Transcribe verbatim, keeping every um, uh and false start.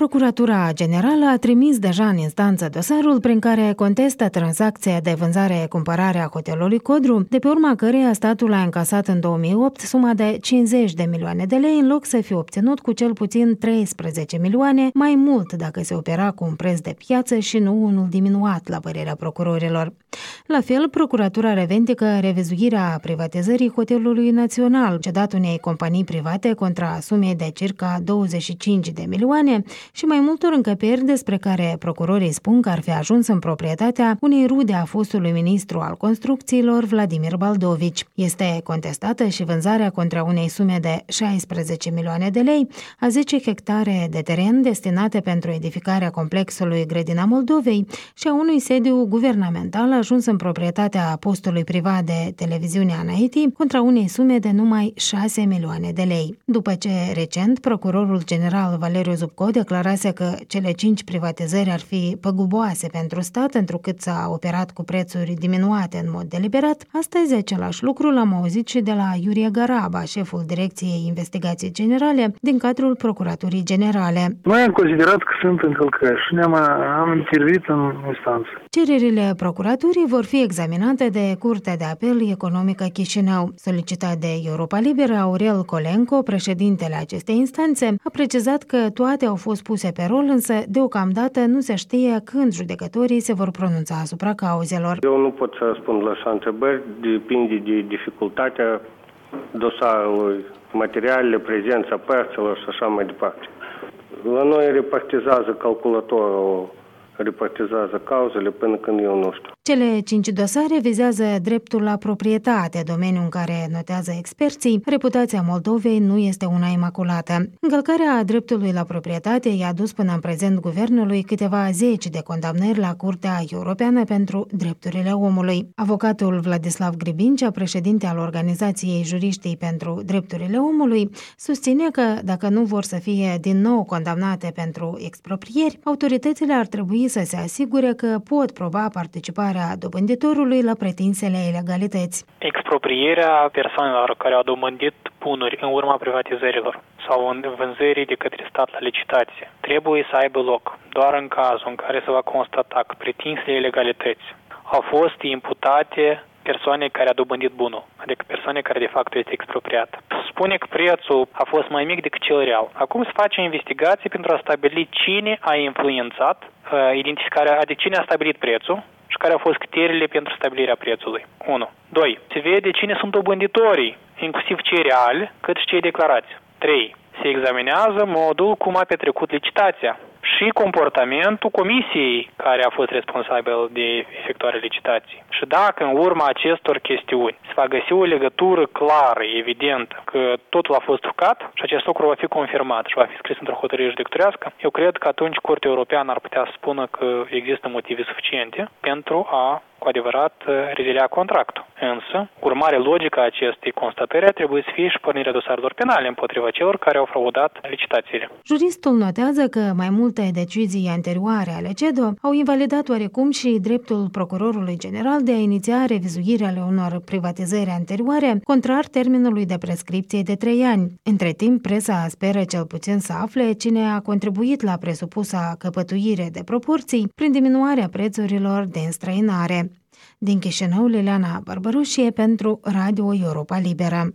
Procuratura Generală a trimis deja în instanță dosarul prin care contestă tranzacția de vânzare-cumpărare a hotelului Codru, de pe urma căreia statul a încasat în două mii opt suma de cincizeci de milioane de lei, în loc să fie obținut cu cel puțin treisprezece milioane, mai mult dacă se opera cu un preț de piață și nu unul diminuat, la părerea procurorilor. La fel, procuratura revendică revizuirea privatizării Hotelului Național, cedat unei companii private contra sumei de circa douăzeci și cinci de milioane, și mai multor încăperi despre care procurorii spun că ar fi ajuns în proprietatea unei rude a fostului ministru al construcțiilor, Vladimir Baldovici. Este contestată și vânzarea contra unei sume de șaisprezece milioane de lei a zece hectare de teren destinate pentru edificarea complexului Grădina Moldovei și a unui sediu guvernamental ajuns în proprietatea postului privat de televiziunea Anaiti contra unei sume de numai șase milioane de lei. După ce recent procurorul general Valeriu Zubco declarase că cele cinci privatizări ar fi păguboase pentru stat, întrucât s-a operat cu prețuri diminuate în mod deliberat, astăzi același lucru l-am auzit și de la Iurie Garaba, șeful Direcției Investigații Generale din cadrul Procuraturii Generale. Noi am considerat că sunt încălcări și ne-am am intervenit în instanță. Cererile procuraturii vor fi examinate de Curtea de Apel Economică Chișinău. Solicitat de Europa Liberă, Aurel Colenco, președintele acestei instanțe, a precizat că toate au fost puse pe rol, însă deocamdată nu se știe când judecătorii se vor pronunța asupra cauzelor. Eu nu pot să răspund la așa întrebări, depinde de dificultatea dosarului, materialele, prezența părților și așa mai departe. La noi repartizează calculatorul, repartizează cauzele până când eu nu știu. Cele cinci dosare vizează dreptul la proprietate, domeniul în care, notează experții, reputația Moldovei nu este una imaculată. Încălcarea dreptului la proprietate i-a dus până în prezent guvernului câteva zeci de condamnări la Curtea Europeană pentru Drepturile Omului. Avocatul Vladislav Gribincea, președinte al Organizației Juriștii pentru Drepturile Omului, susține că, dacă nu vor să fie din nou condamnate pentru exproprieri, autoritățile ar trebui să se asigure că pot proba participarea dobânditorului la pretinsele ilegalități. Exproprierea persoanelor care au dobândit bunuri în urma privatizărilor sau în vânzării de către stat la licitație trebuie să aibă loc doar în cazul în care se va constata că pretinsele ilegalități au fost imputate persoane care a dobândit bunul, adică persoane care de fapt este expropriat. Spune că prețul a fost mai mic decât cel real. Acum se face o investigație pentru a stabili cine a influențat uh, identificarea, adică cine a stabilit prețul și care au fost criteriile pentru stabilirea prețului. unu. doi. Se vede cine sunt dobânditorii, inclusiv cei reali, cât și cei declarați. trei. Se examinează modul cum a petrecut licitația și comportamentul comisiei care a fost responsabil de efectuarea licitației. Și dacă în urma acestor chestiuni se va găsi o legătură clară, evidentă, că totul a fost trucat și acest lucru va fi confirmat și va fi scris într-o hotărâre judecătorească, eu cred că atunci Curtea Europeană ar putea spune că există motive suficiente pentru a, cu adevărat, rezilea contractul. Însă, urmare logică a acestei constatări trebuie să fie și pornirea dosarelor penale împotriva celor care au fraudat licitațiile. Juristul notează că mai multe decizii anterioare ale C E D O au invalidat oarecum și dreptul procurorului general de a iniția revizuirea ale unor privatizări anterioare, contrar termenului de prescripție de trei ani. Între timp, presa speră cel puțin să afle cine a contribuit la presupusa căpătuire de proporții prin diminuarea prețurilor de înstrăinare. Din Chișinău, Liliana Barbărușie pentru Radio Europa Liberă.